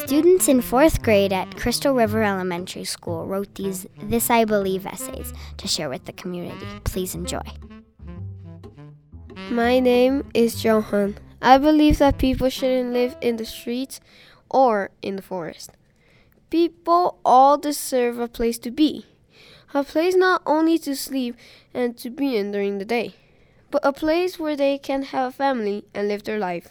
Students in 4th grade at Crystal River Elementary School wrote these This I Believe essays to share with the community. Please enjoy. My name is Johan. I believe that people shouldn't live in the streets or in the forest. People all deserve a place to be. A place not only to sleep and to be in during the day, but a place where they can have a family and live their life.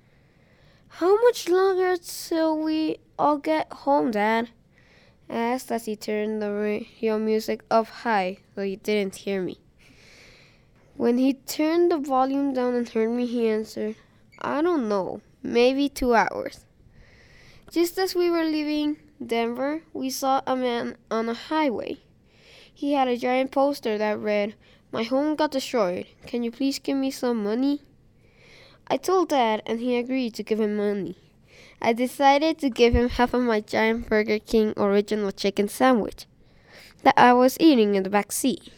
How much longer till we all get home, Dad? I asked as he turned the radio music up high so he didn't hear me. When he turned the volume down and heard me, he answered, I don't know, maybe 2 hours. Just as we were leaving Denver, we saw a man on a highway. He had a giant poster that read, My home got destroyed. Can you please give me some money? I told Dad, and he agreed to give him money. I decided to give him half of my giant Burger King original chicken sandwich that I was eating in the back seat.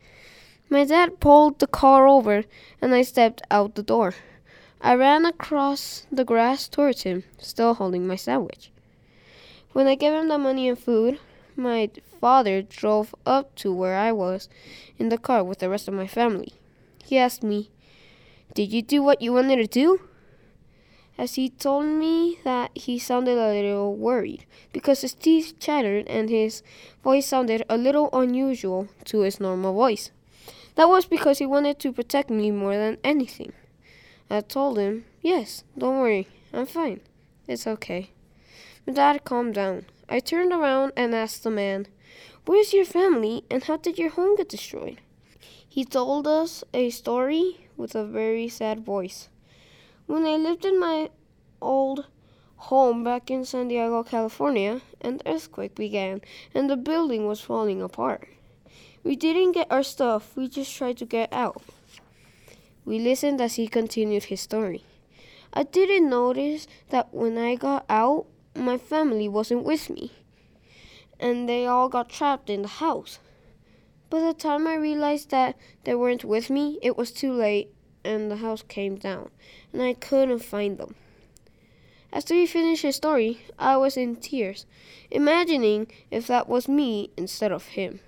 My dad pulled the car over, and I stepped out the door. I ran across the grass towards him, still holding my sandwich. When I gave him the money and food, my father drove up to where I was in the car with the rest of my family. He asked me, Did you do what you wanted to do? As he told me that, he sounded a little worried because his teeth chattered and his voice sounded a little unusual to his normal voice. That was because he wanted to protect me more than anything. I told him, Yes, don't worry, I'm fine. It's okay. My dad calmed down. I turned around and asked the man, Where's your family and how did your home get destroyed? He told us a story with a very sad voice. When I lived in my old home back in San Diego, California, an earthquake began and the building was falling apart. We didn't get our stuff, we just tried to get out. We listened as he continued his story. I didn't notice that when I got out, my family wasn't with me, and they all got trapped in the house. By the time I realized that they weren't with me, it was too late, and the house came down, and I couldn't find them. After he finished his story, I was in tears, imagining if that was me instead of him.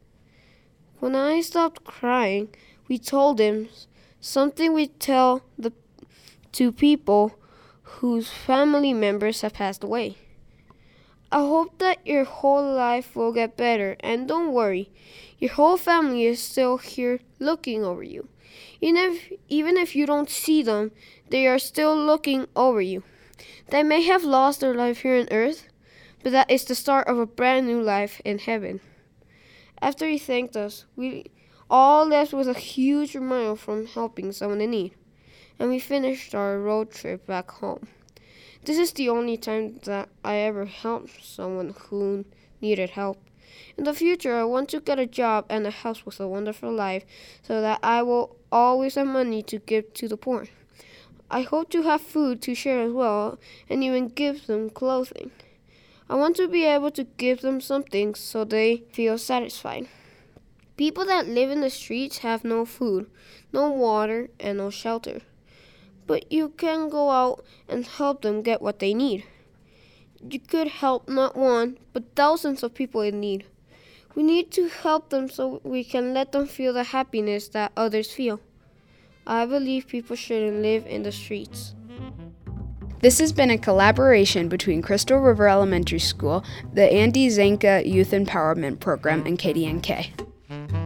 When I stopped crying, we told him something we tell to people whose family members have passed away. I hope that your whole life will get better, and don't worry, your whole family is still here looking over you. Even if you don't see them, they are still looking over you. They may have lost their life here on earth, but that is the start of a brand new life in heaven. After he thanked us, we all left with a huge smile from helping someone in need, and we finished our road trip back home. This is the only time that I ever helped someone who needed help. In the future, I want to get a job and a house with a wonderful life so that I will always have money to give to the poor. I hope to have food to share as well and even give them clothing. I want to be able to give them something so they feel satisfied. People that live in the streets have no food, no water, and no shelter. But you can go out and help them get what they need. You could help not one, but thousands of people in need. We need to help them so we can let them feel the happiness that others feel. I believe people shouldn't live in the streets. This has been a collaboration between Crystal River Elementary School, the Andy Zanka Youth Empowerment Program, and KDNK.